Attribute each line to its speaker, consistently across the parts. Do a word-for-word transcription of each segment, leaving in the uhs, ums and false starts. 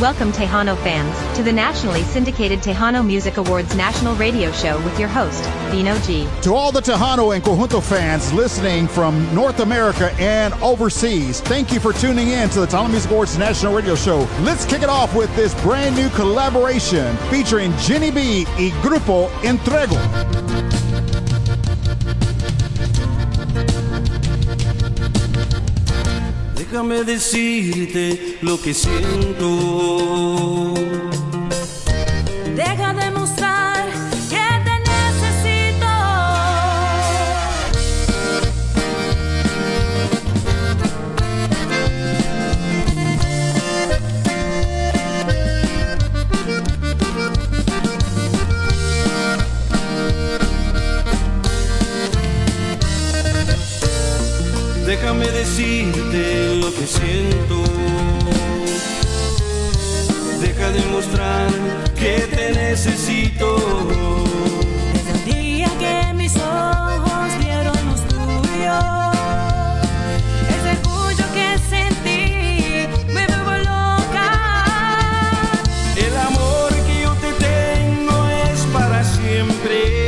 Speaker 1: Welcome Tejano fans, to the nationally syndicated Tejano Music Awards national radio show with your host, Bino G.
Speaker 2: To all the Tejano and Conjunto fans listening from North America and overseas, thank you for tuning in to the Tejano Music Awards national radio show. Let's kick it off with this brand new collaboration featuring Jenny B y Grupo Entrego.
Speaker 3: Déjame decirte lo que siento.
Speaker 4: Deja de mostrar que te necesito.
Speaker 3: Déjame decirte lo que siento. Deja de mostrar que te necesito.
Speaker 4: Desde el día que mis ojos vieron los tuyos, ese orgullo que sentí me vuelvo loca.
Speaker 3: El amor que yo te tengo es para siempre.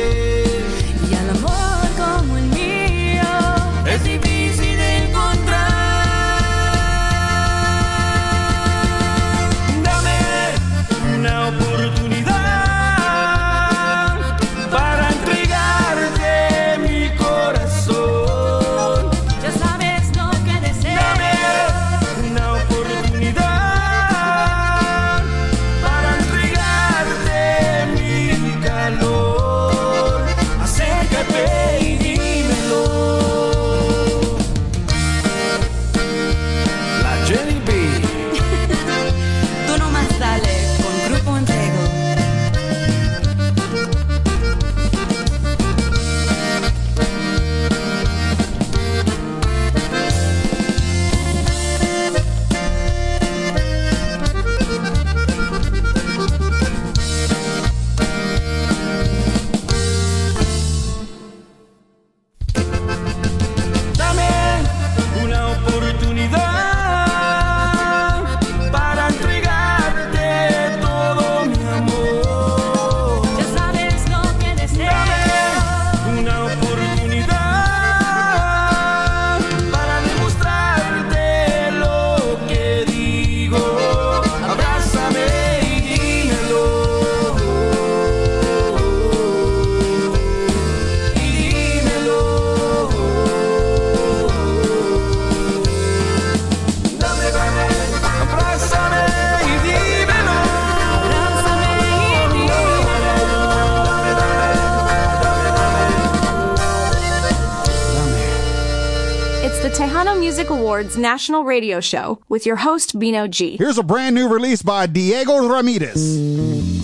Speaker 5: Tejano Music Awards national radio show with your host, Bino G.
Speaker 2: Here's a brand new release by Diego Ramirez.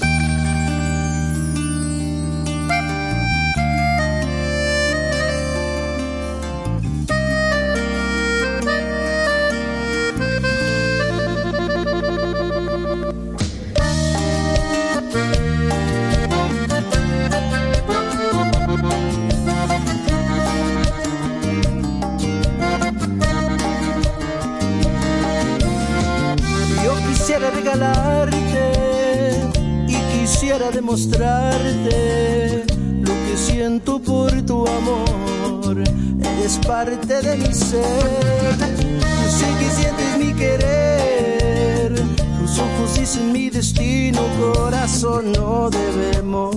Speaker 6: Demostrarte lo que siento por tu amor. Eres parte de mi ser. Yo sé que sientes mi querer. Tus ojos dicen mi destino. Corazón, no debemos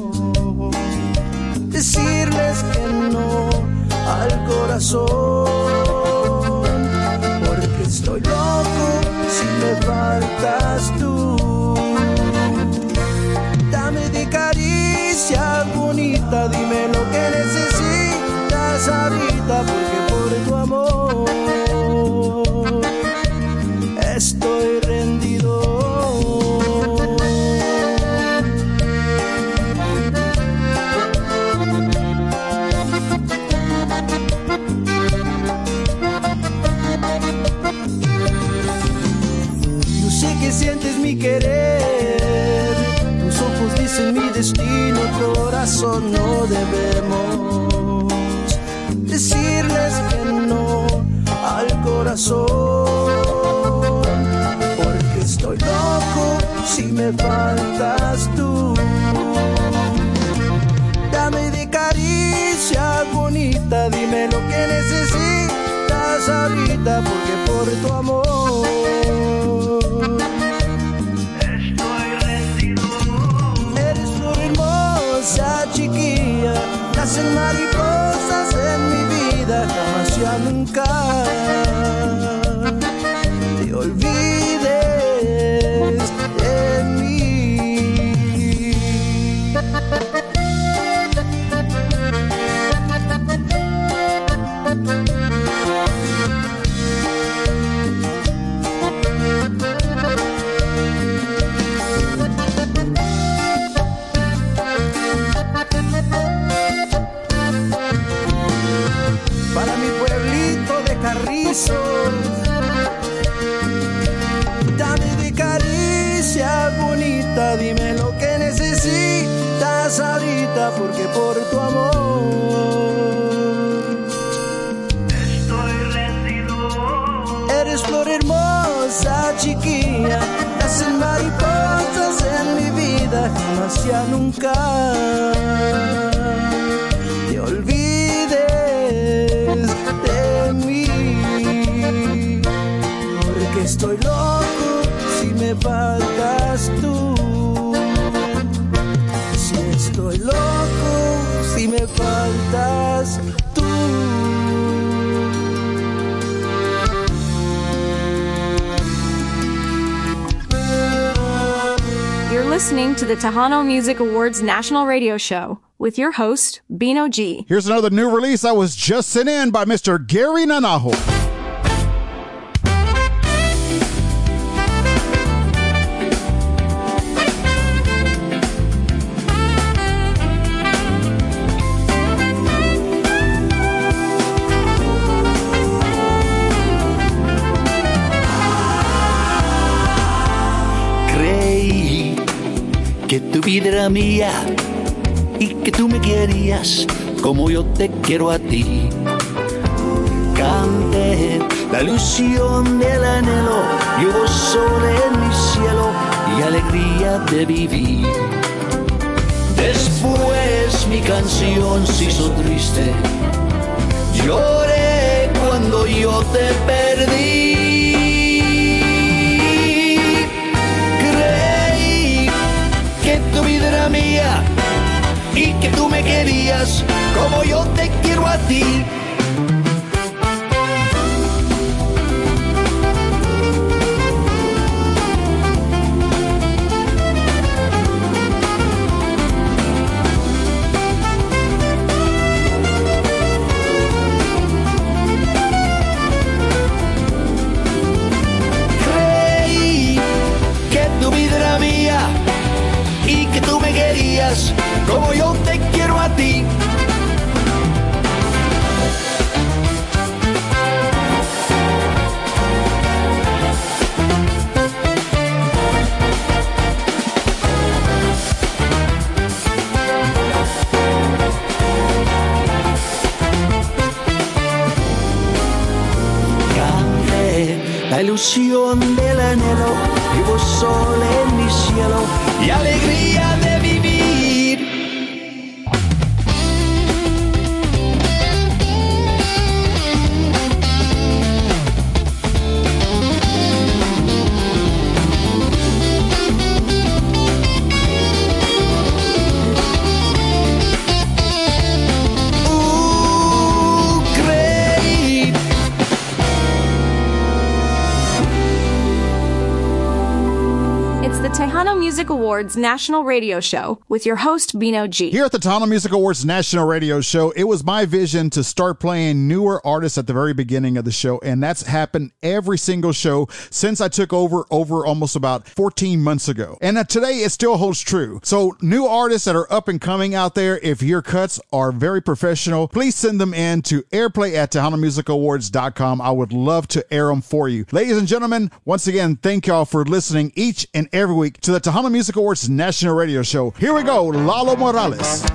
Speaker 6: decirles que no al corazón, porque estoy loco si me faltas tú. Dame de caricia bonita, dime lo que necesitas ahorita, porque por tu amor estoy rendido. Yo sé que sientes mi querer. Tus ojos dicen mi destino, corazón, no debemos decirles que no al corazón, porque estoy loco me faltas tú. Dame de caricia bonita, dime lo que necesitas ahorita, porque por tu amor estoy rendido. Eres flor hermosa, chiquilla, nacen mariposas en mi vida, jamás ya nunca te olvides de mí. Para mi pueblito de Carrizos, dame de caricia bonita, dime lo que necesitas ahorita, porque por tu amor estoy rendido. Eres flor hermosa, chiquilla, nacen mariposas en mi vida, jamás ya nunca te olvides de mí, porque estoy loco si me faltas tú. Si estoy loco si me faltas tú.
Speaker 5: You're listening to the Tejano Music Awards National Radio Show with your host, Bino G.
Speaker 2: Here's another new release that was just sent in by Mister Gary Nanajo.
Speaker 7: Creí que tu vida era mía y que tú me querías como yo te quiero a ti. Canté la ilusión del anhelo, y hubo sol en mi cielo y alegría de vivir. Después mi canción se hizo triste, lloré cuando yo te perdí. Creí que tu vida era mía y que tú me querías como yo te quiero a ti. Creí que tu vida era mía y que tú me querías como yo te quiero a ti. Canté la ilusión del anhelo, y hubo sol en mi cielo y alegría de vivir. Uh, creí.
Speaker 5: It's the Tejano Music Awards National Radio Show with your host, Bino G.
Speaker 2: Here at the Tejano Music Awards National Radio Show, it was my vision to start playing newer artists at the very beginning of the show, and that's happened every single show since I took over over almost about fourteen months ago. And uh, today it still holds true. So new artists that are up and coming out there, if your cuts are very professional, please send them in to airplay at Tejano Music Awards dot com. I would love to air them for you. Ladies and gentlemen, once again, thank y'all for listening each and every week to the Tejano Music Awards National Radio Show. Here we go, Lalo Morales.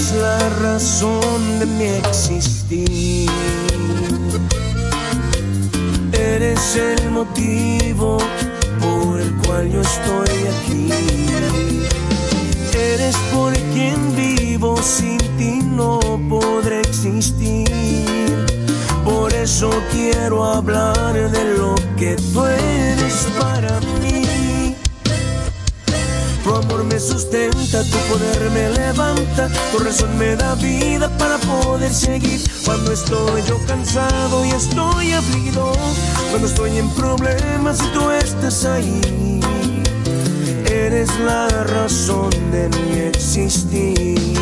Speaker 6: Eres la razón de mi existir. Eres el motivo por el cual yo estoy aquí. Eres por quien vivo, sin ti no podré existir. Por eso quiero hablar de lo que tú eres para mí. Tu amor me sustenta, tu poder me levanta, tu razón me da vida para poder seguir. Cuando estoy yo cansado y estoy afligido, cuando estoy en problemas y tú estás ahí, eres la razón de mi existir.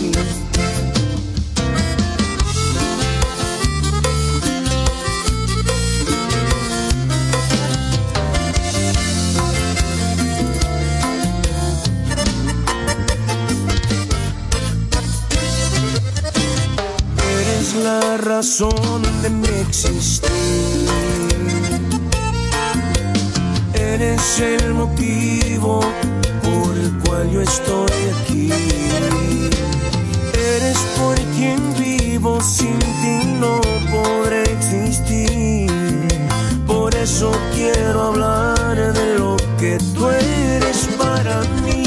Speaker 6: La razón de mi existir. Eres el motivo por el cual yo estoy aquí. Eres por quien vivo, sin ti no podré existir. Por eso quiero hablar de lo que tú eres para mí.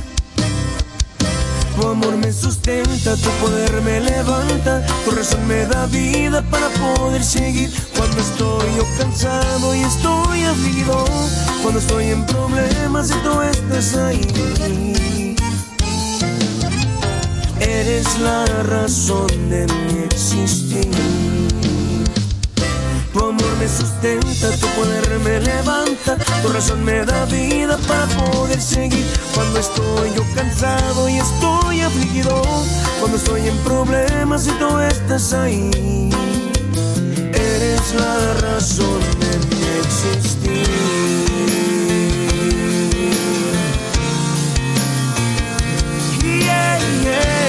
Speaker 6: Tu amor me sustenta, tu poder me levanta, tu razón me da vida para poder seguir. Cuando estoy yo cansado y estoy afligido, cuando estoy en problemas y tú estás ahí, eres la razón de mi existir. Tu amor me sustenta, tu poder me levanta, tu razón me da vida para poder seguir. Cuando estoy yo cansado y estoy afligido, cuando estoy en problemas y tú estás ahí, eres la razón de mi existir. Yeah, yeah.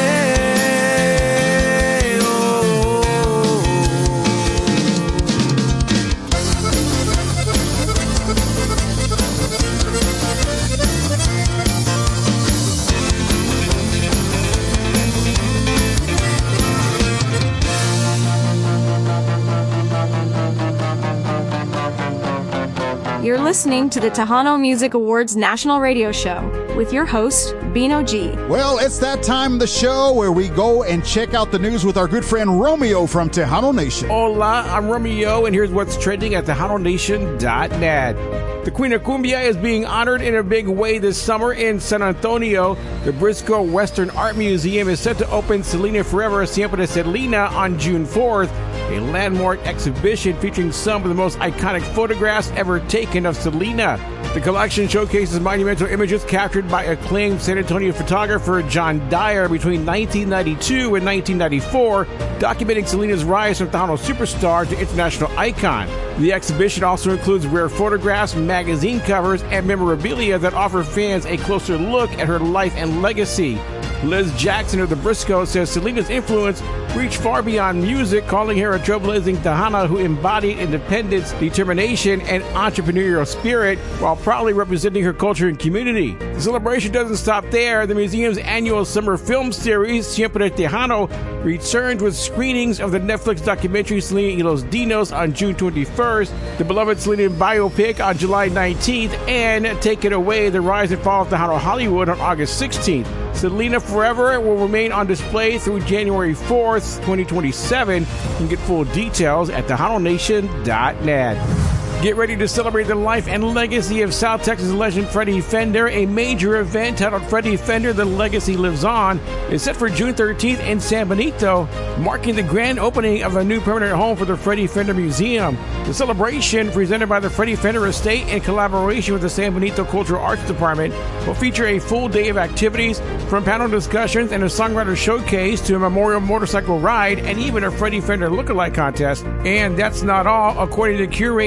Speaker 5: You're listening to the Tejano Music Awards National Radio Show with your host, Bino G.
Speaker 2: Well, it's that time of the show where we go and check out the news with our good friend Romeo from Tejano Nation.
Speaker 8: Hola, I'm Romeo, and here's what's trending at Tejano Nation dot net. The Queen of Cumbia is being honored in a big way this summer in San Antonio. The Briscoe Western Art Museum is set to open Selena Forever Siempre Selena on June fourth, a landmark exhibition featuring some of the most iconic photographs ever taken of Selena. The collection showcases monumental images captured by acclaimed San Antonio photographer John Dyer between nineteen ninety-two and nineteen ninety-four, documenting Selena's rise from Tejano superstar to international icon. The exhibition also includes rare photographs, magazine covers, and memorabilia that offer fans a closer look at her life and legacy. Liz Jackson of the Briscoe says Selena's influence reached far beyond music, calling her a trailblazing Tejana who embodied independence, determination, and entrepreneurial spirit while proudly representing her culture and community. The celebration doesn't stop there. The museum's annual summer film series, Siempre Tejano, returns with screenings of the Netflix documentary Selena y los Dinos on June twenty-first, the beloved Selena biopic on July nineteenth, and Take It Away, the rise and fall of Tejano Hollywood on August sixteenth. Selena Forever will remain on display through January fourth, twenty twenty-seven. You can get full details at Tejano Nation dot net. Get ready to celebrate the life and legacy of South Texas legend Freddie Fender. A major event titled Freddie Fender, The Legacy Lives On is set for June thirteenth in San Benito, marking the grand opening of a new permanent home for the Freddie Fender Museum. The celebration, presented by the Freddie Fender Estate in collaboration with the San Benito Cultural Arts Department, will feature a full day of activities, from panel discussions and a songwriter showcase to a memorial motorcycle ride and even a Freddie Fender lookalike contest. And that's not all. According to curator and estate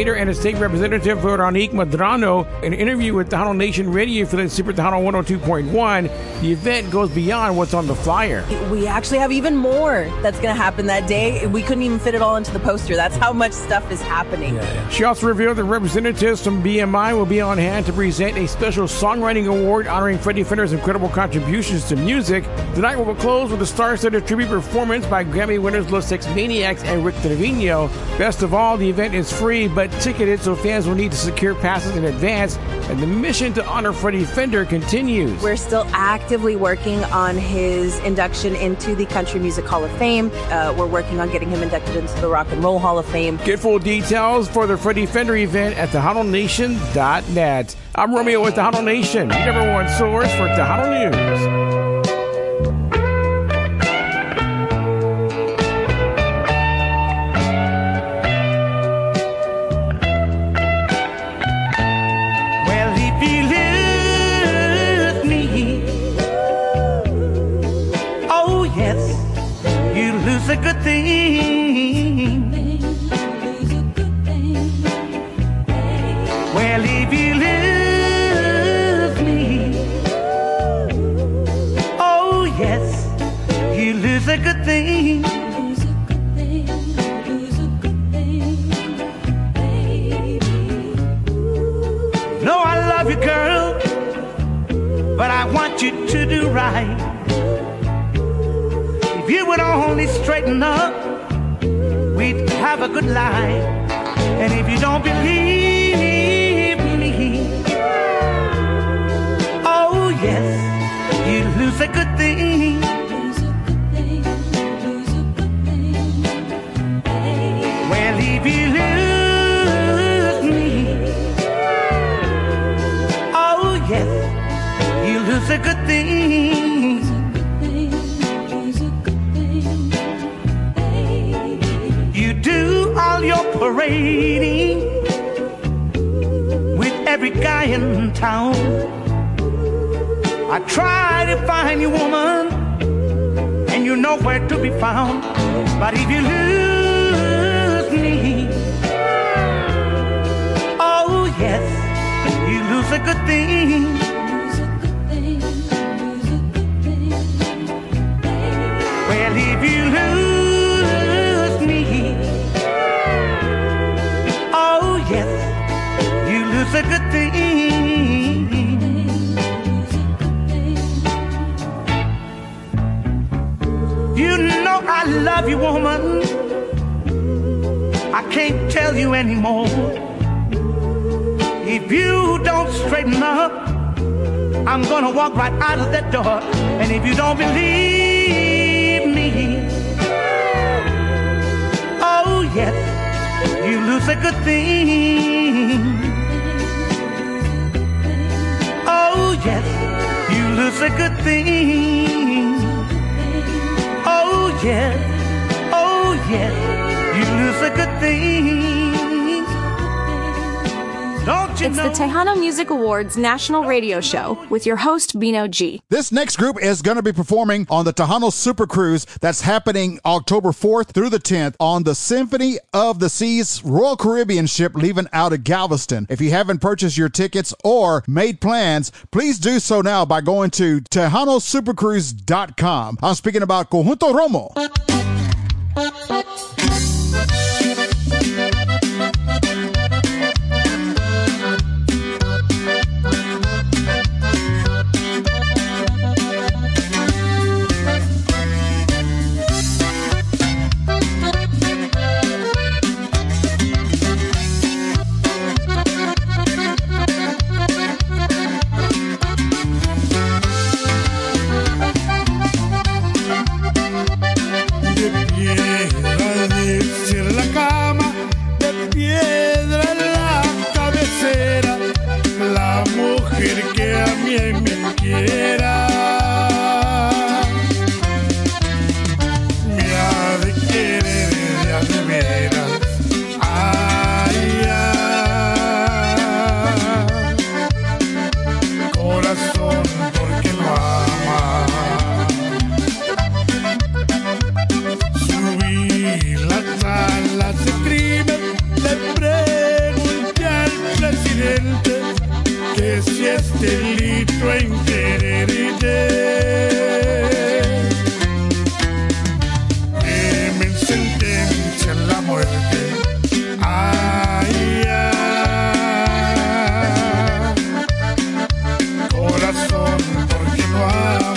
Speaker 8: State Representative Veronique Medrano. In an interview with Tejano Nation Radio for the Super Tejano one oh two point one, the event goes beyond what's on the flyer.
Speaker 9: We actually have even more that's going to happen that day. We couldn't even fit it all into the poster. That's how much stuff is happening.
Speaker 8: Yeah, yeah. She also revealed that representatives from B M I will be on hand to present a special songwriting award honoring Freddie Fender's incredible contributions to music. Tonight will close with a star-studded tribute performance by Grammy winners Los Sex Maniacs and Rick Trevino. Best of all, the event is free but ticketed, so fans will need to secure passes in advance, and the mission to honor Freddie Fender continues.
Speaker 9: We're still actively working on his induction into the Country Music Hall of Fame. Uh, we're working on getting him inducted into the Rock and Roll Hall of Fame.
Speaker 8: Get full details for the Freddie Fender event at Tejano Nation dot net. I'm Romeo with Tejano Nation, your number one source for Tejano News.
Speaker 6: A good thing. Well, if you lose me, oh yes, you lose a good thing. No, I love you, girl, but I want you to do right. If you would only straighten up, we'd have a good life. And if you don't believe me, oh yes, you lose a good thing. Well, if you lose me, oh yes, you lose a good thing. All your parading with every guy in town. I try to find you, woman, and you're nowhere to be found. But if you lose me, oh yes, you lose a good thing. Well, if you lose it's a good thing. You know I love you, woman. I can't tell you anymore. If you don't straighten up, I'm gonna walk right out of that door. And if you don't believe me, oh yes, you lose a good thing. Oh yes, you lose a good thing. Oh yes, oh yes, you lose a good thing. Don't you
Speaker 5: it's
Speaker 6: know?
Speaker 5: the Tejano Music Awards National Radio Show with your host, Bino G.
Speaker 2: This next group is going to be performing on the Tejano Super Cruise that's happening October fourth through the tenth on the Symphony of the Seas Royal Caribbean ship leaving out of Galveston. If you haven't purchased your tickets or made plans, please do so now by going to Tejano Super Cruise dot com. I'm speaking about Conjunto Romo.
Speaker 10: Subí la sala, se escribe, le pregunté
Speaker 3: pastelito en quererte. Que me sentencian la muerte. Ay, ay, corazón, ¿por qué no amas?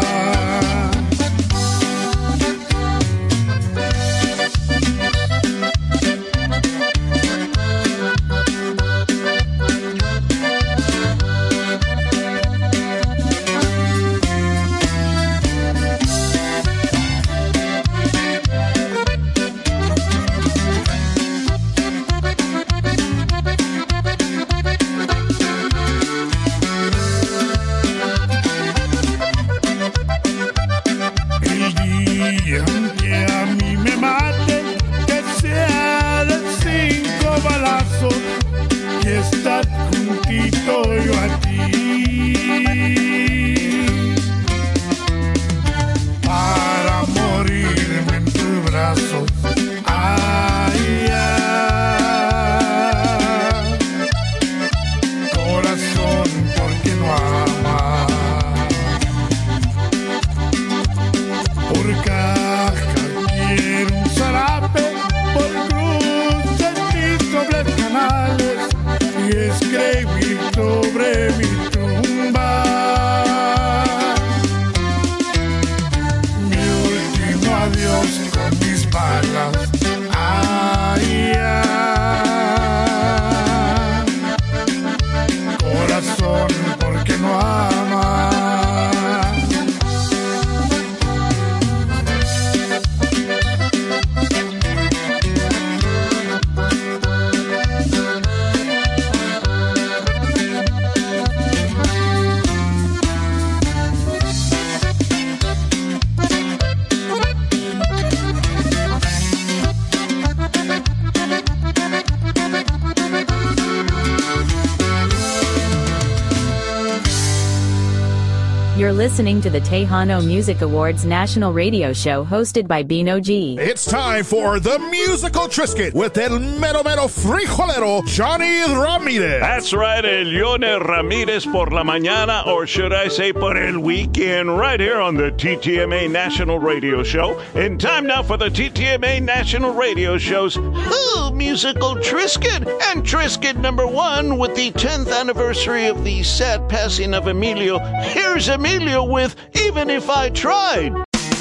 Speaker 10: You're listening to the Tejano Music Awards national radio show hosted by Bino G.
Speaker 2: It's time for the Musical Trisket with El Mero Mero Frijolero, Johnny Ramirez.
Speaker 11: That's right, El Yone Ramirez por la mañana, or should I say por el weekend, right here on the T T M A National Radio Show. In time now for the T T M A National Radio Show's Ooh, Musical Trisket. And Trisket number one with the tenth anniversary of the sad passing of Emilio. Here's Emilio. Emilio with Even If I Tried.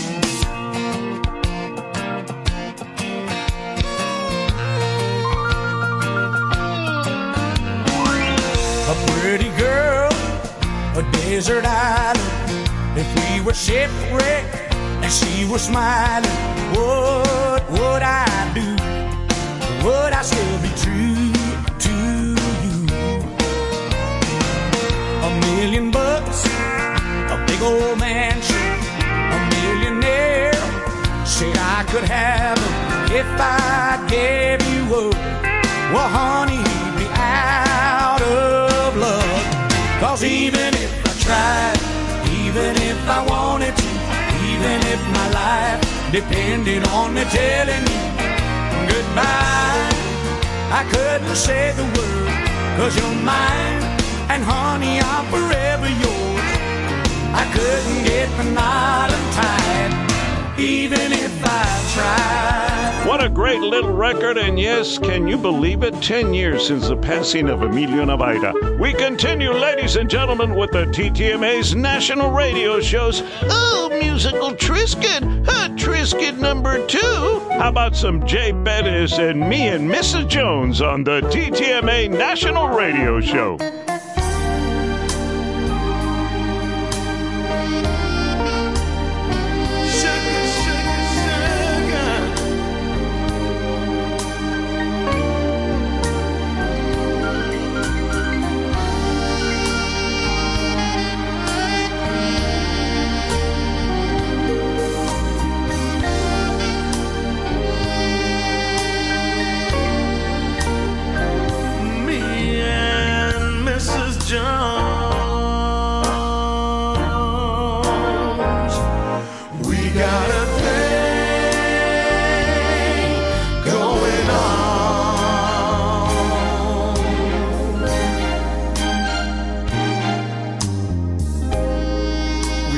Speaker 3: A pretty girl, a desert island. If we were shipwrecked and she was smiling, what would I do? Would I still be true to you? A million bucks, a big old mansion, a millionaire. Said I could have him if I gave you up. Well, honey, he'd be out of luck. Cause even if I tried, even if I wanted to, even if my life depended on me telling you goodbye, I couldn't say the word. Cause you're mine, and honey, I'm forever yours. I couldn't get the knot untied, even if I tried.
Speaker 11: What a great little record, and yes, can you believe it? Ten years since the passing of Emilio Navaira. We continue, ladies and gentlemen, with the T T M A's national radio shows. Oh, Musical Trisket, uh, Trisket number two. How about some Jay Bettis and me and Missus Jones on the T T M A National Radio Show?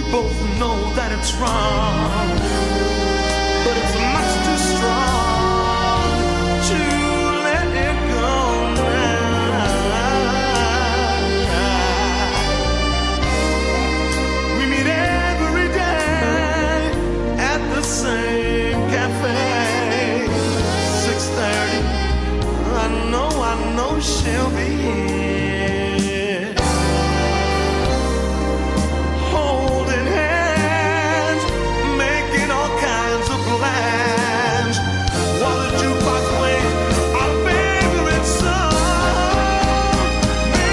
Speaker 6: both know that it's wrong, but it's much too strong to let it go now. We meet every day at the same cafe, six thirty. I know, I know she'll be here, holding hands, making all kinds of plans, while the jukebox plays our favorite song. Me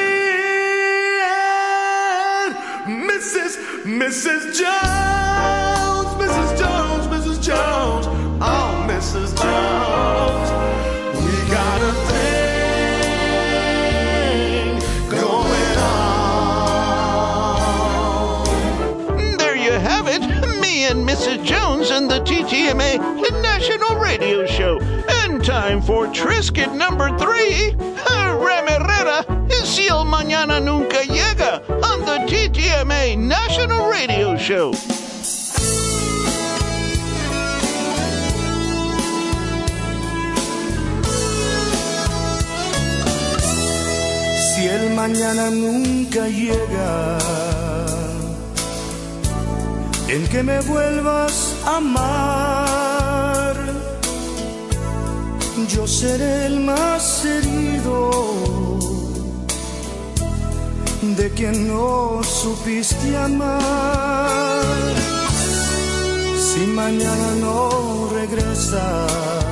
Speaker 6: and Missus Missus Jones, Missus Jones, Missus Jones, oh, Missus Jones, we got a thing going on.
Speaker 11: There you have it, me and Missus Jones and the T T M A National Radio Show. And time for Trisket number three, Ram Herrera, Si el Mañana Nunca Llega, on the T T M A National Radio Show.
Speaker 6: Si el mañana nunca llega, en que me vuelvas a amar, yo seré el más herido de quien no supiste amar. Si mañana no regresas,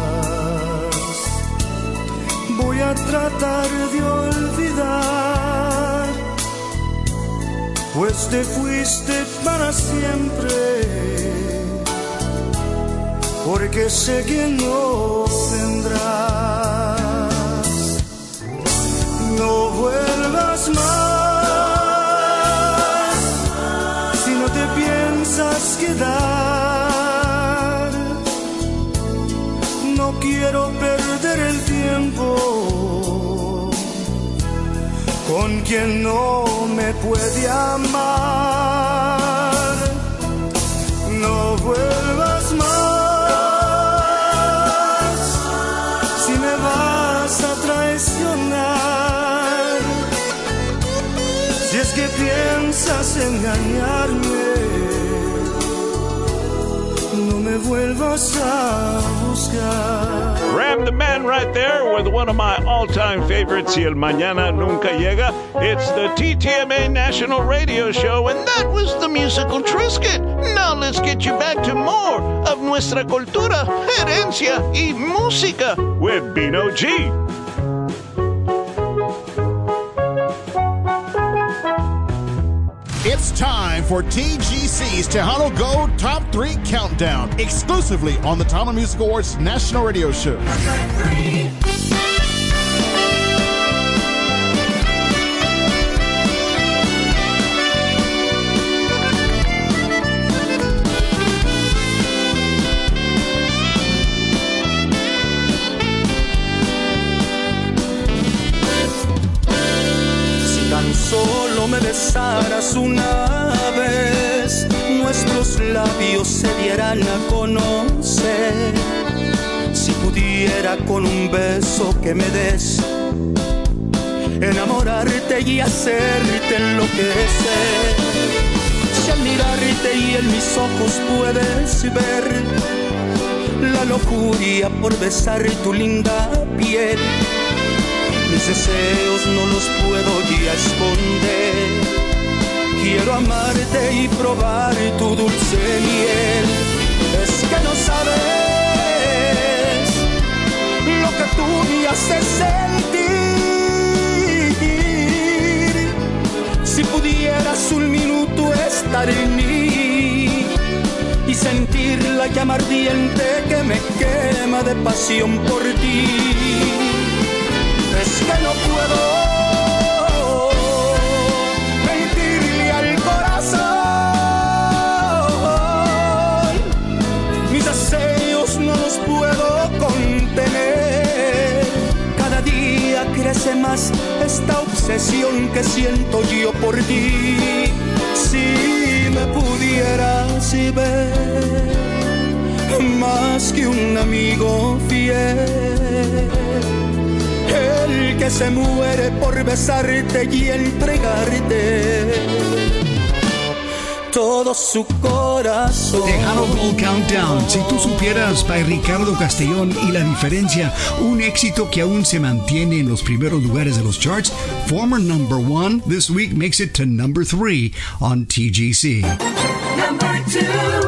Speaker 6: voy a tratar de olvidar, pues te fuiste para siempre, porque sé que no vendrás. No vuelvas más si no te piensas quedar. No quiero perder el tiempo con quien no me puede amar. No vuelvas más si me vas a traicionar. Si es que piensas engañarme, no me vuelvas a buscar.
Speaker 11: Ram the man right there with one of my all-time favorites, Si el Mañana Nunca Llega. It's the T T M A National Radio Show, and that was the musical Trisket. Now let's get you back to more of nuestra cultura, herencia y música with Bino G.
Speaker 2: It's time for T G C's Tejano Go Top three Countdown, exclusively on the Tejano Music Awards National Radio Show.
Speaker 6: Solo me besaras una vez, nuestros labios se dieran a conocer. Si pudiera con un beso que me des, enamorarte y hacerte enloquecer. Si al mirarte y en mis ojos puedes ver la lujuria por besar tu linda piel, mis deseos no los puedo ya esconder. Quiero amarte y probar tu dulce miel. Es que no sabes lo que tú me haces sentir. Si pudieras un minuto estar en mí y sentir la llama ardiente que me quema de pasión por ti. Es que no puedo mentirle al corazón, mis deseos no los puedo contener. Cada día crece más esta obsesión que siento yo por ti. Si me supieras y ver más que un amigo fiel, el que se muere por besarte y entregarte todo su corazón.
Speaker 12: Tejano Gold Countdown. Si tú supieras, by Ricardo Castellón, y la diferencia, un éxito que aún se mantiene en los primeros lugares de los charts. Former number one this week makes it to number three on T G C.
Speaker 4: Number two.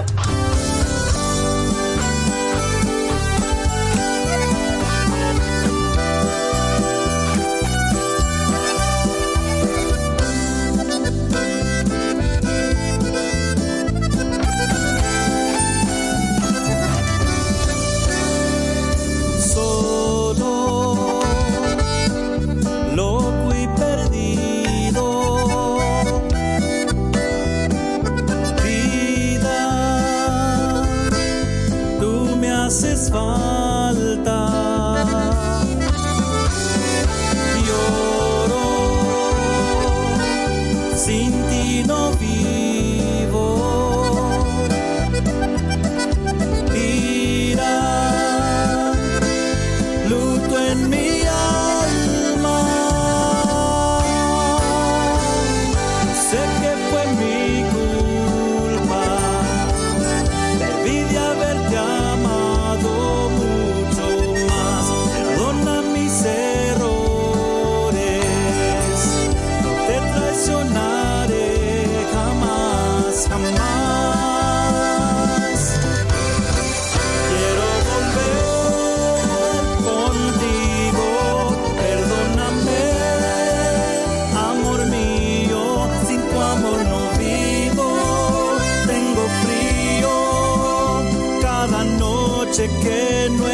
Speaker 6: Que no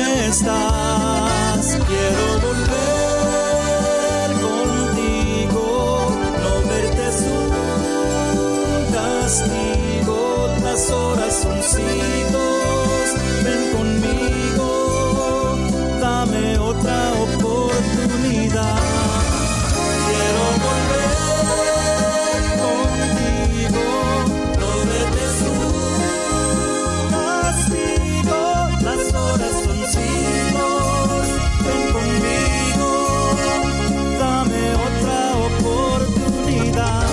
Speaker 6: estás, quiero volver contigo, no verte es un castigo, las horas son siglos, ven conmigo, dame otra oportunidad, quiero volver contigo, no verte es un castigo, las horas son siglos, ven conmigo, dame otra oportunidad,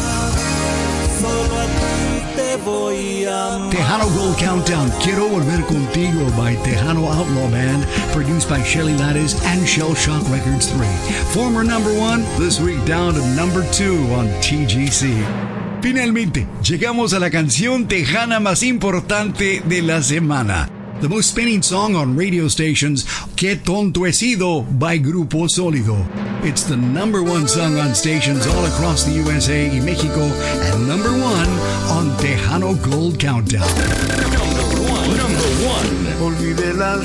Speaker 6: solo a ti te voy a amar.
Speaker 12: Tejano Gold Countdown, Quiero Volver Contigo by Tejano Outlaw Band, produced by Shelly Lattis and Shell Shock Records three. Former number one, this week down to number two on T G C. Finalmente, llegamos a la canción tejana más importante de la semana. The most spinning song on radio stations, Qué Tonto He Sido by Grupo Sólido. It's the number one song on stations all across the U S A y Mexico, and number one on Tejano Gold Countdown.
Speaker 3: Number one, number one.
Speaker 6: Olvidé las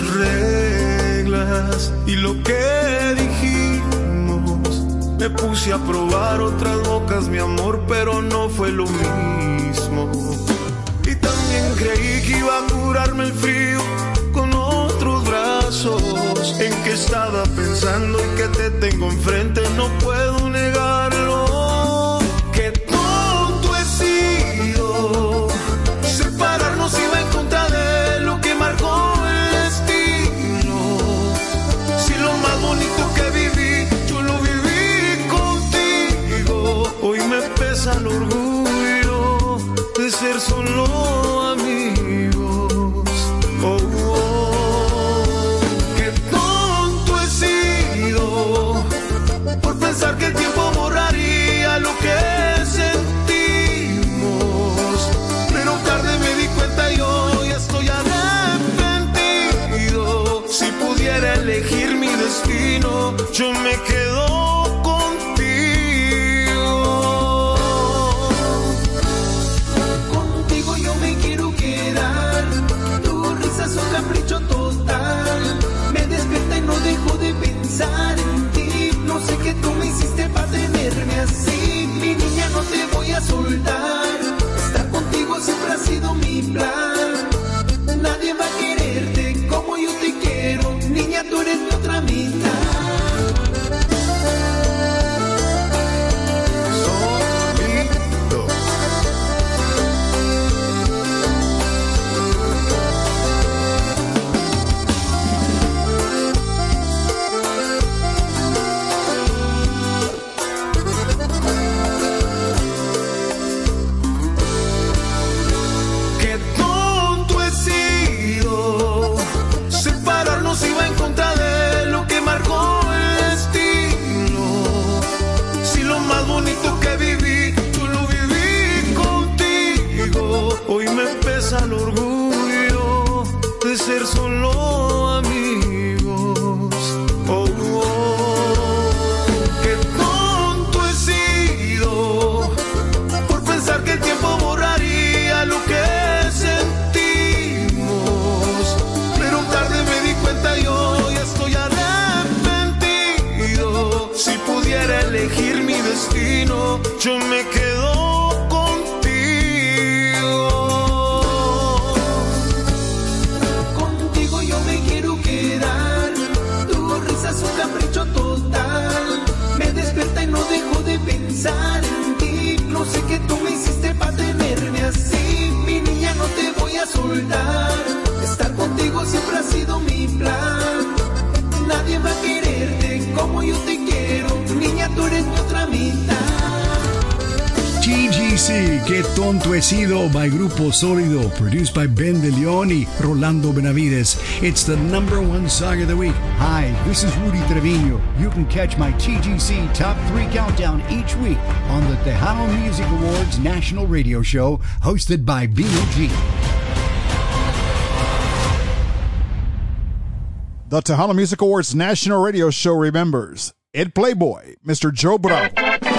Speaker 6: reglas y lo que dijimos. Me puse a probar otras bocas, mi amor, pero no fue lo mismo. Y también creí que iba a curarme el frío con otros brazos. En que estaba pensando y que te tengo enfrente, no puedo negarlo. Qué tonto he sido. Separarnos iba en contra de lo que marcó el destino. Si lo más bonito que viví, yo lo viví contigo. Hoy me pesa el orgullo de ser solo amigos. Oh, oh, qué tonto he sido por pensar que el tiempo borraría lo que sentimos. Pero tarde me di cuenta y hoy estoy arrepentido. Si pudiera elegir mi destino, yo me quedo contigo. Contigo yo me quedo. no sé qué tú me hiciste para tenerme así. Mi niña, no te voy a soltar. Estar contigo siempre ha sido mi plan. Nadie va a quererte como yo te quiero. Niña, tú eres mi otra mitad.
Speaker 12: T G C, Qué Tonto He Sido by Grupo Sólido, produced by Ben De Leon y Rolando Benavides. It's the number one song of the week. Hi, this is Rudy Trevino. You can catch my T G C Top three Countdown each week on the Tejano Music Awards National Radio Show, hosted by B O G.
Speaker 2: The Tejano Music Awards National Radio Show remembers Ed Playboy, Mister Joe Bravo.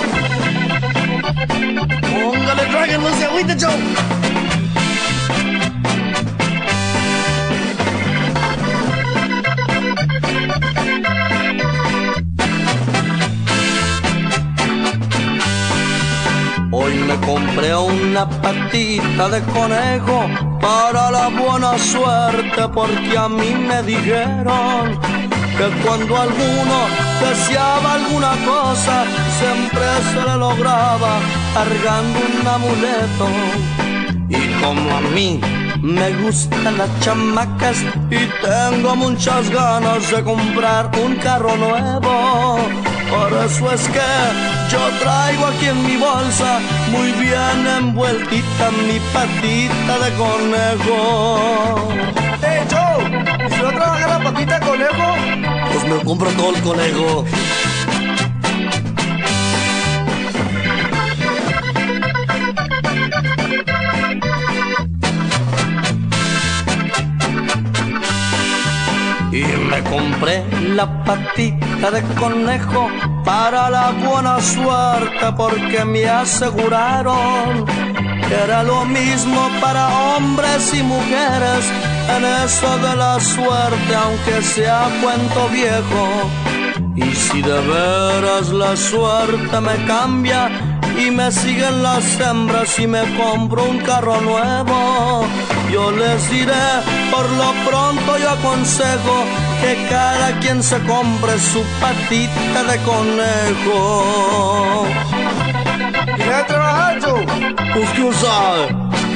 Speaker 6: Póngale Dragon, no se agüite, Joe.
Speaker 13: Hoy me compré una patita de conejo para la buena suerte, porque a mí me dijeron que cuando alguno deseaba alguna cosa, siempre se le lograba cargando un amuleto. Y como a mí me gustan las chamacas y tengo muchas ganas de comprar un carro nuevo, por eso es que yo traigo aquí en mi bolsa, muy bien envueltita, mi patita de conejo.
Speaker 6: ¡Hey, Joe! ¿Y si no trabaja la patita de conejo?
Speaker 13: Pues me compro todo el conejo. Y me compré la patita de conejo para la buena suerte, porque me aseguraron que era lo mismo para hombres y mujeres en eso de la suerte, aunque sea cuento viejo. Y si de veras la suerte me cambia y me siguen las hembras y me compro un carro nuevo, yo les diré, por lo pronto yo aconsejo que cada quien se compre su patita de conejo.
Speaker 6: ¿Quieres a trabajar, Joe?
Speaker 13: Pues quién sabe.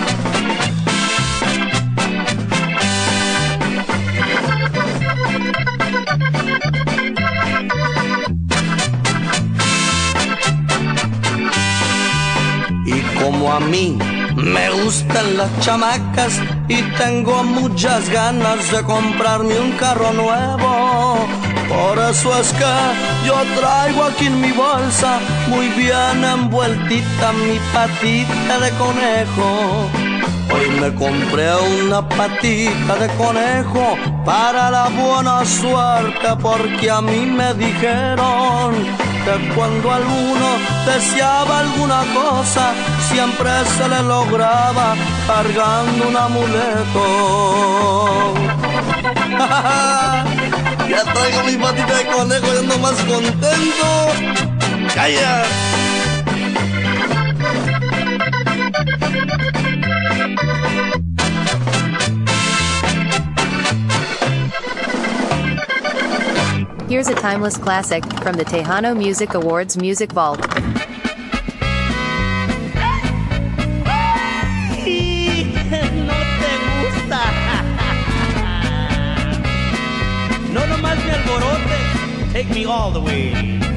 Speaker 13: Y como a mí me gustan las chamacas y tengo muchas ganas de comprarme un carro nuevo, por eso es que yo traigo aquí en mi bolsa, muy bien envueltita, mi patita de conejo. Hoy me compré una patita de conejo para la buena suerte, porque a mí me dijeron que cuando alguno deseaba alguna cosa, siempre se le lograba cargando un amuleto. Ya traigo mi patita de conejo y ando más contento. ¡Calla!
Speaker 10: Here's a timeless classic from the Tejano Music Awards Music Vault.
Speaker 14: No te gusta. No nomás me alborote. Take me all the way.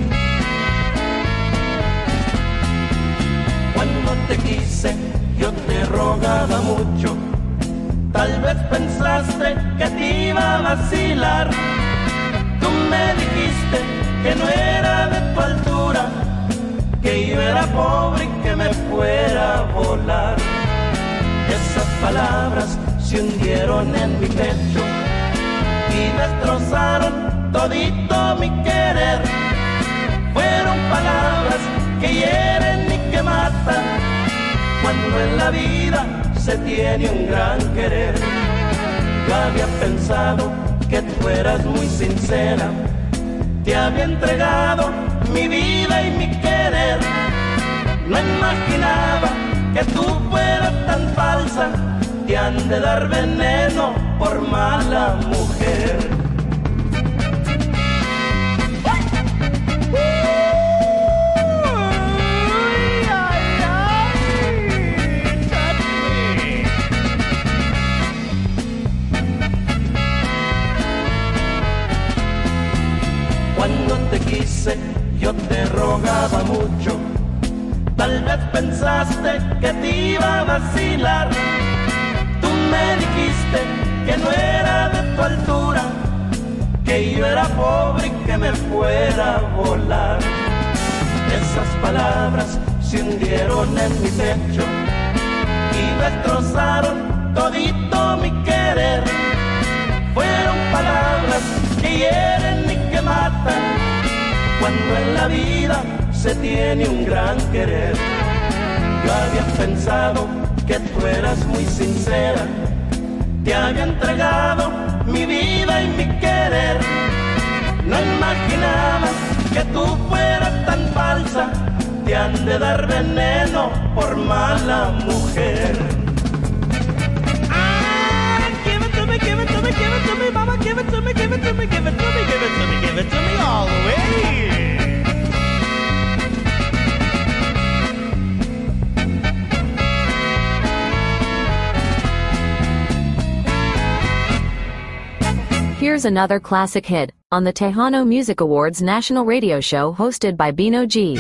Speaker 14: Cuando te quise, yo te rogaba mucho. Tal vez pensaste que te iba a vacilar. Tú me dijiste que no era de tu altura, que yo era pobre y que me fuera a volar. Esas palabras se hundieron en mi pecho y destrozaron todito mi querer. Fueron palabras que hieren y que matan, cuando en la vida se tiene un gran querer. Yo había pensado que tú eras muy sincera, te había entregado mi vida y mi querer. No imaginaba que tú fueras tan falsa, te han de dar veneno por mala mujer. Uy, ay, ay. pensaste que te iba a vacilar. Tú me dijiste que no era de tu altura, que yo era pobre y que me fuera a volar. Esas palabras se hundieron en mi pecho y destrozaron todito mi querer. Fueron palabras que hieren y que matan, cuando en la vida se tiene un gran querer. Yo había pensado que tú eras muy sincera, te había entregado mi vida y mi querer. No imaginaba que tú fueras tan falsa, te han de dar veneno por mala mujer. Ah, give it to me, give it to me, give it to me, mama, give it to me, give it to me, give it to me, give it to me, give it to me all the way.
Speaker 10: Here's another classic hit on the Tejano Music Awards national radio show hosted by Bino G.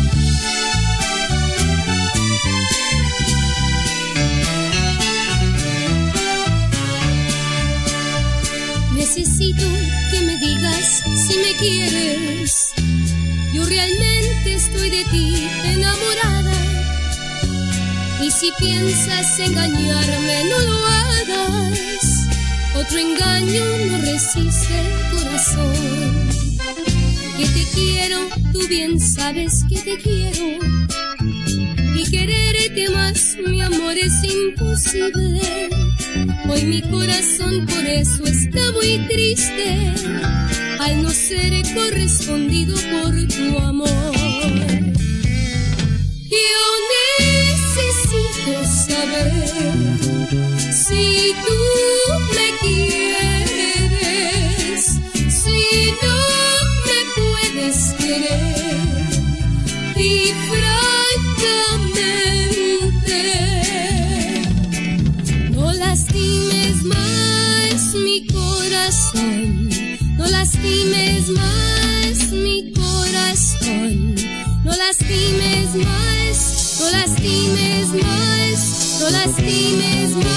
Speaker 15: Necesito que me digas si me quieres. Yo realmente estoy de ti enamorada. Y si piensas engañarme, no lo hagas. Otro engaño no resiste el corazón. Que te quiero, tú bien sabes que te quiero. Y quererte más, mi amor, es imposible. Hoy mi corazón por eso está muy triste, al no ser correspondido por tu amor. Yo necesito saber si tú me quieres, si no me puedes querer, y francamente no lastimes más mi corazón, no lastimes más mi corazón, no lastimes más, no lastimes más, no lastimes más.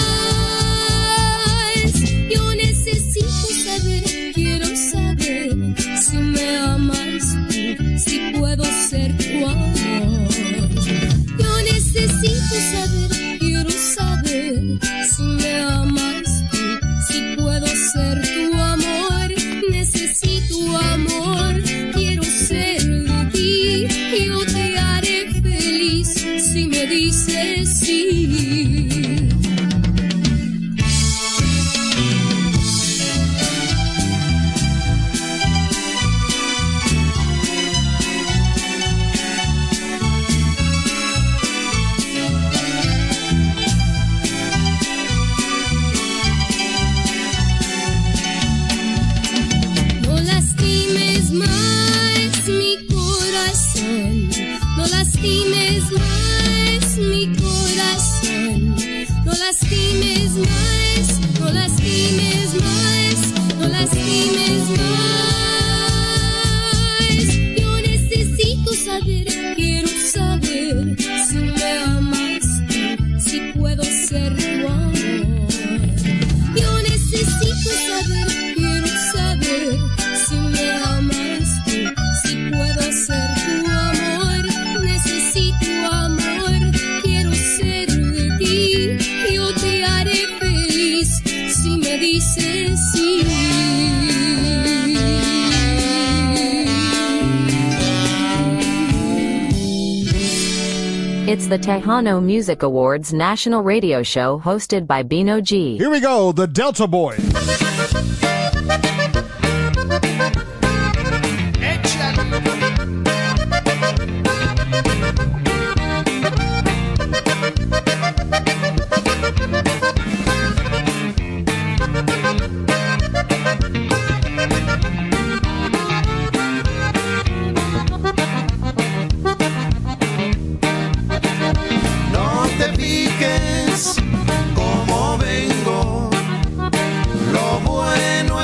Speaker 15: Yo necesito saber, quiero saber si me amas tú, si puedo ser tu amor. Yo necesito saber, quiero saber si me amas tú, si puedo ser tu amor. Necesito amor, quiero ser de ti, yo te haré feliz si me dices sí. No lastimes más mi corazón, no lastimes más mi corazón, no lastimes más, no lastimes más, no lastimes más. Yo necesito saber, quiero saber si me amas tú, si puedo ser tu amor. Yo necesito saber, quiero saber si me amas tú, si puedo ser tu amor. Necesito amor, quiero ser de ti, yo te haré feliz si me dices sí.
Speaker 10: It's the Tejano Music Awards national radio show hosted by Bino G.
Speaker 2: Here we go, the Delta Boy.
Speaker 6: No te fijes cómo vengo, lo bueno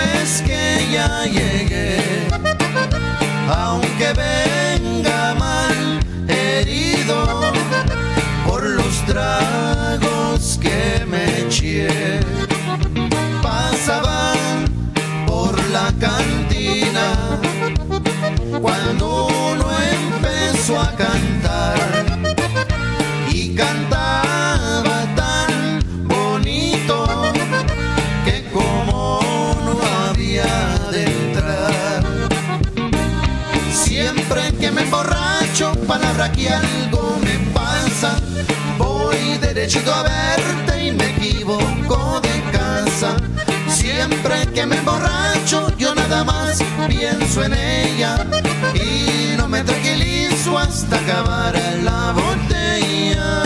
Speaker 6: tragos que me eché pasaban por la cantina cuando uno empezó a cantar y cantaba tan bonito que como no había de entrar. Siempre que me emborracho, palabra que algo me pasa, voy derechito a verte y me equivoco de casa. Siempre que me emborracho, yo nada más pienso en ella y no me tranquilizo hasta acabar la botella.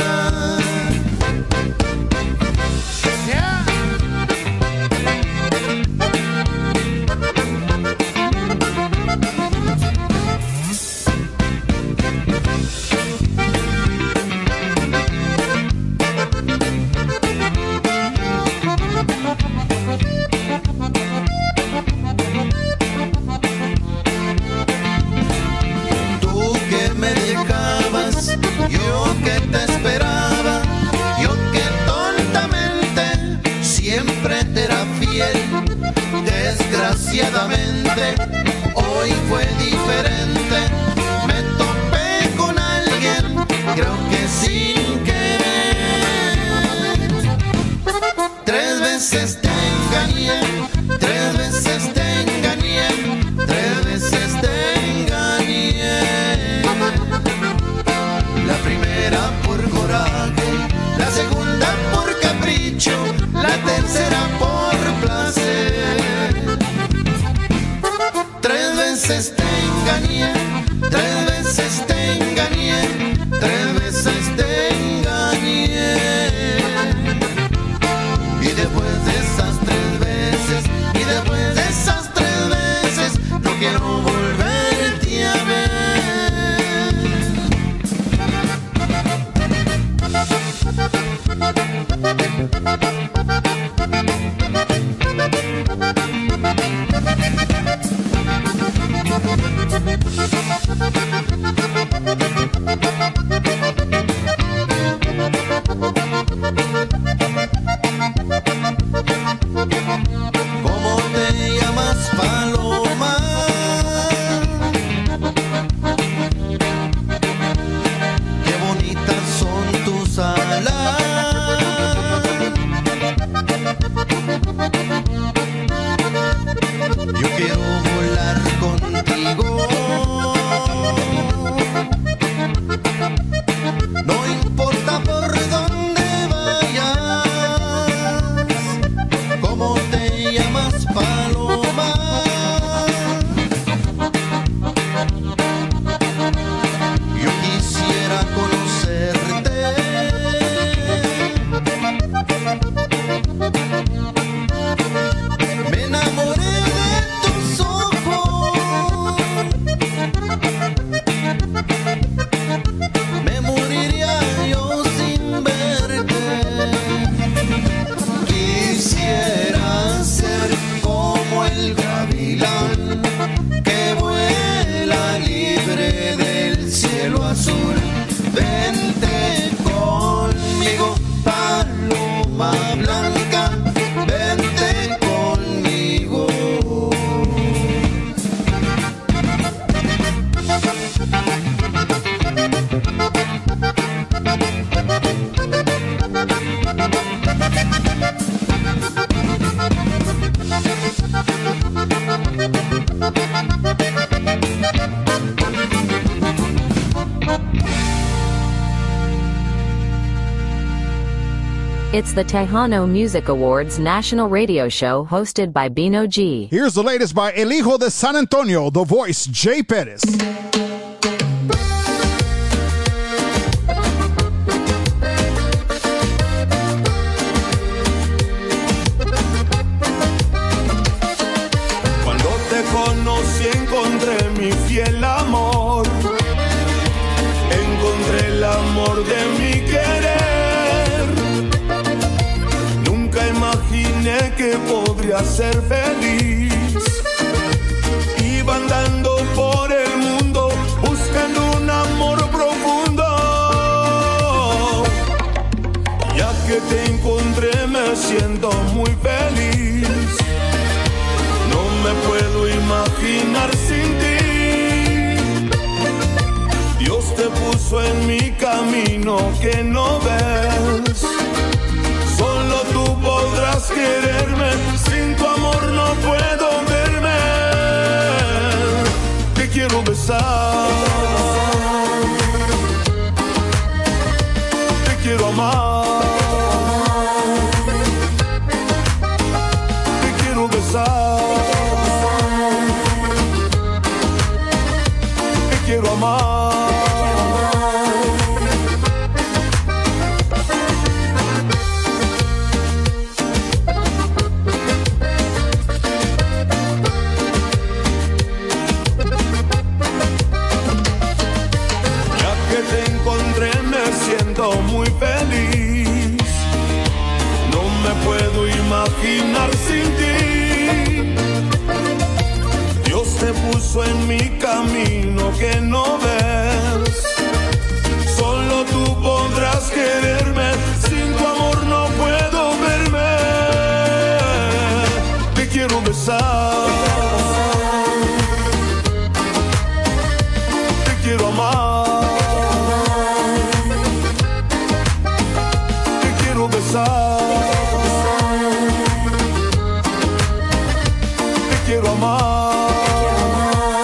Speaker 6: Desgraciadamente, hoy fue diferente. Me topé con alguien, creo que sin querer. Tres veces te engañé, tres veces te engañé, tres veces te engañé. La primera por coraje, la segunda por capricho, la tercera por placer. Tres veces te engañé, tres veces te engañé, tres veces te engañé. Y después de esas tres veces, y después de esas tres veces, no quiero volverte a ver. ¿Cómo te llamas, Paloma? Qué bonitas son tus alas. Yo quiero volar contigo. No importa por dónde vayas. ¿Cómo te llamas, Paloma? Yo quisiera conocerte. Me enamoré de tus ojos. Me moriría yo sin verte. Quisiera ser como el gavilán que vuela libre del cielo azul. Vente conmigo, paloma blanca, vente conmigo.
Speaker 10: It's the Tejano Music Awards national radio show hosted by Bino G.
Speaker 2: Here's the latest by El Hijo de San Antonio, the voice, Jay Pettis.
Speaker 16: Cuando te conocí encontré mi fiel amor, encontré el amor de mi querer. Nunca imaginé que podría ser feliz. Iba andando por el mundo buscando un amor profundo. siento muy feliz. No me puedo imaginar sin ti. Dios te puso en mi camino que no ves. Solo tú podrás quererme, sin tu amor no puedo verme. Te quiero besar, te quiero amar, te quiero besar, te quiero amar. Muy feliz, no me puedo imaginar sin ti. Dios te puso en mi camino que no ves. Solo tú podrás quererme, sin tu amor no puedo verme. Te quiero besar, te quiero amar. Te quiero amar.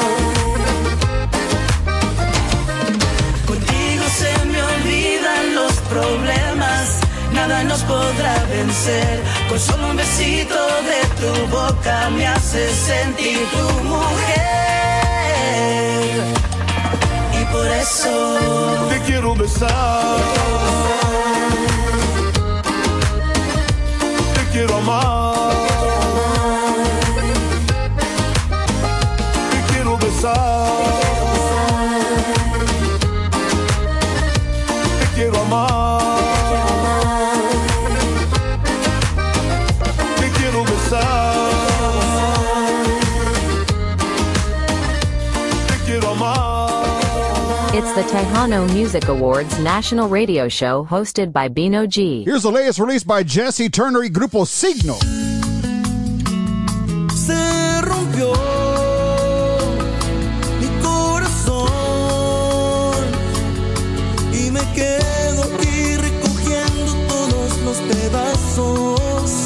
Speaker 6: Contigo se me olvidan los problemas, nada nos podrá vencer. Con solo un besito de tu boca me haces sentir tu mujer. Y por eso
Speaker 16: te quiero besar. Te quiero amar, te quiero besar, te quiero amar, te quiero besar, te quiero amar.
Speaker 10: It's the Tejano Music Awards national radio show hosted by Bino G.
Speaker 2: Here's the latest release by Jesse Turner y Grupo Signo.
Speaker 6: Se rompió mi corazón y me quedo aquí recogiendo todos los pedazos.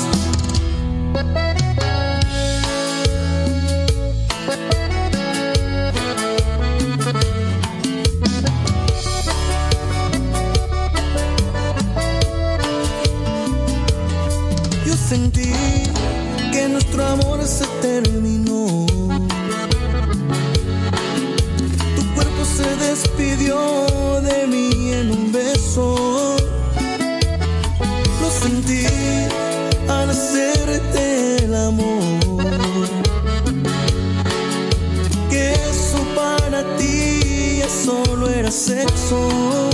Speaker 6: Sentí que nuestro amor se terminó. Tu cuerpo se despidió de mí en un beso. Lo sentí al hacerte el amor. Que eso para ti ya solo era sexo.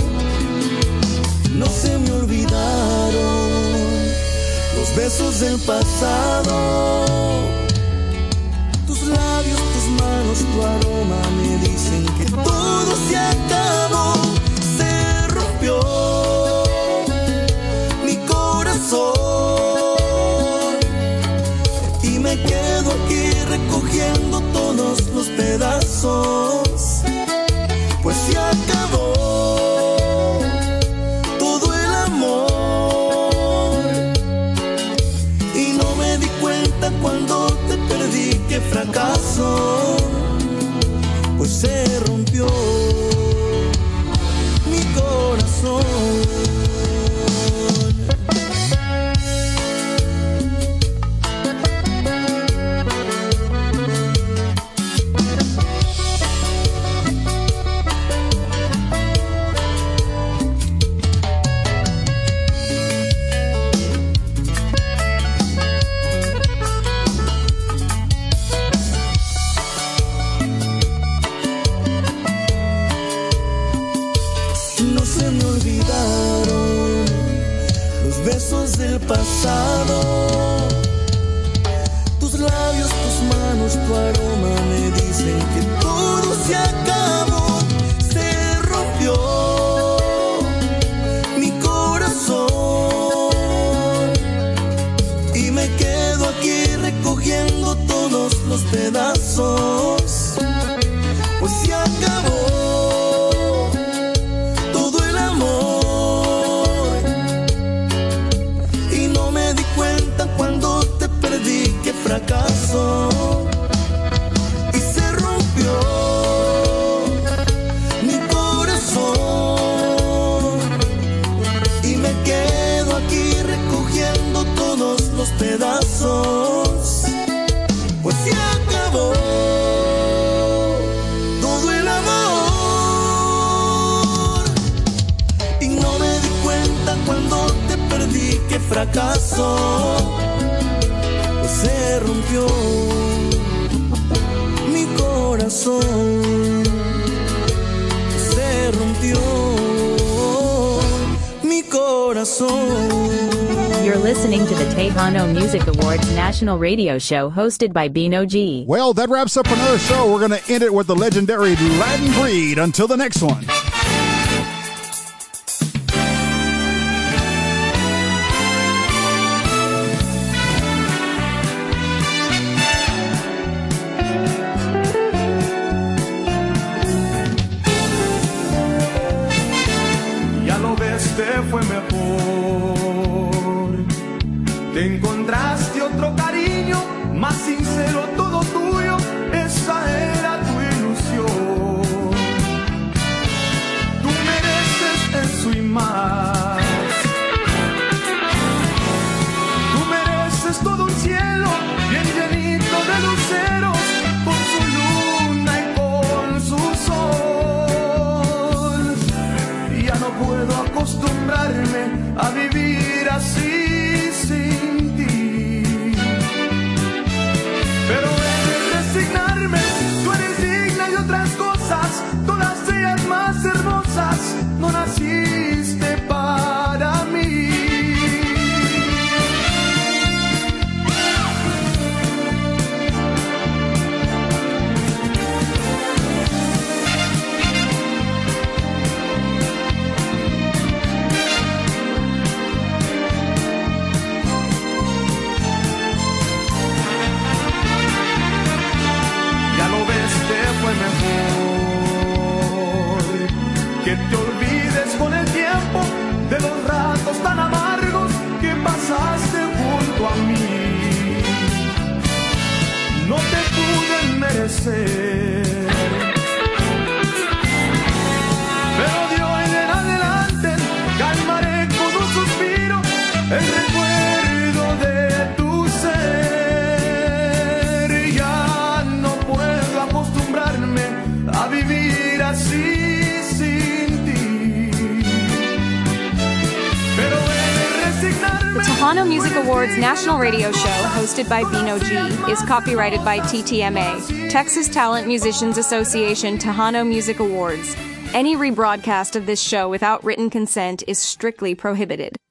Speaker 6: No se me olvidaron los besos del pasado, tus labios, tus manos, tu aroma me dicen que todo se acabó. Se rompió mi corazón y me quedo aquí recogiendo todos los pedazos, pues se acabó. Cuando te perdí, qué fracaso, pues se rompió mi corazón. Del pasado, tus labios, tus manos, tu aroma me dicen que todo se acabó, se rompió mi corazón fracaso, pues se rompió mi corazón, se rompió mi corazón.
Speaker 10: You're listening to the Tejano Music Awards National Radio Show hosted by Bino G.
Speaker 2: Well, that wraps up another show. We're going to end it with the legendary Latin Breed. Until the next one.
Speaker 16: Ya lo ves, te fue mejor. Te encontraste otro cariño, más sincero, todo tuyo, esa era tu ilusión. Tú mereces eso y más. Tú mereces todo un cielo bien llenito de luceros, con su luna y con su sol. Ya no puedo acostumbrarme a vivir así. Todas ellas más hermosas, no naciste para mí. Ya lo ves, te fue mejor que te olvides con el tiempo de los ratos tan amargos que pasaste junto a mí. No te pude merecer, pero de hoy en adelante calmaré con un suspiro el recuerdo de tu ser. Ya no puedo acostumbrarme a vivir así.
Speaker 5: The Tejano Music Awards National Radio Show, hosted by Bino G, is copyrighted by T T M A, Texas Talent Musicians Association Tejano Music Awards. Any rebroadcast of this show without written consent is strictly prohibited.